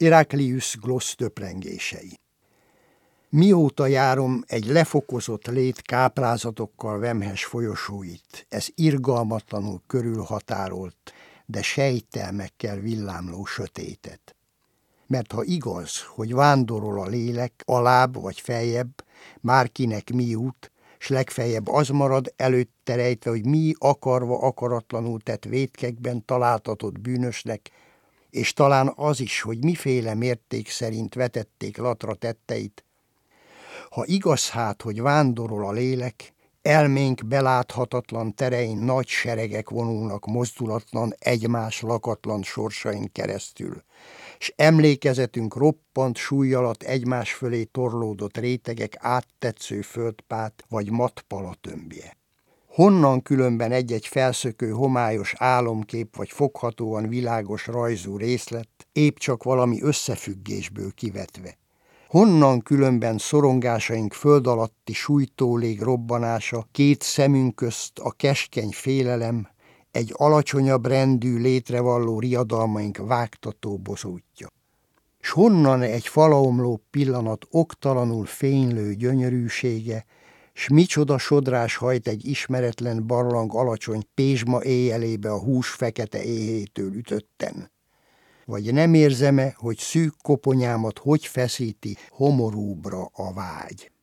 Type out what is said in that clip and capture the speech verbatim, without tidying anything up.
Iraklius Gloss töprengései. Mióta járom egy lefokozott lét káprázatokkal vemhes folyosóit, ez irgalmatlanul körülhatárolt, de sejtelmekkel villámló sötétet. Mert ha igaz, hogy vándorol a lélek, alább vagy feljebb, márkinek mi út, s legfeljebb az marad előtte rejtve, hogy mi akarva akaratlanul tett vétkekben találtatott bűnösnek, és talán az is, hogy miféle mérték szerint vetették latra tetteit. Ha igaz hát, hogy vándorol a lélek, elménk beláthatatlan terein nagy seregek vonulnak mozdulatlan, egymás lakatlan sorsain keresztül, s emlékezetünk roppant súly alatt egymás fölé torlódott rétegek áttetsző földpát vagy mattpala tömbje. Honnan különben egy-egy felszökő homályos álomkép vagy foghatóan világos rajzú részlet, épp csak valami összefüggésből kivetve? Honnan különben szorongásaink föld alatti sújtó lég robbanása, két szemünk közt a keskeny félelem, egy alacsonyabb rendű létrevalló riadalmaink vágtató bozótja? S honnan egy falaomló pillanat oktalanul fénylő gyönyörűsége, s micsoda sodrás hajt egy ismeretlen barlang alacsony pézsma éjjelébe a hús fekete éhétől ütötten? Vagy nem érzem-e, hogy szűk koponyámat hogy feszíti homorúbbra a vágy?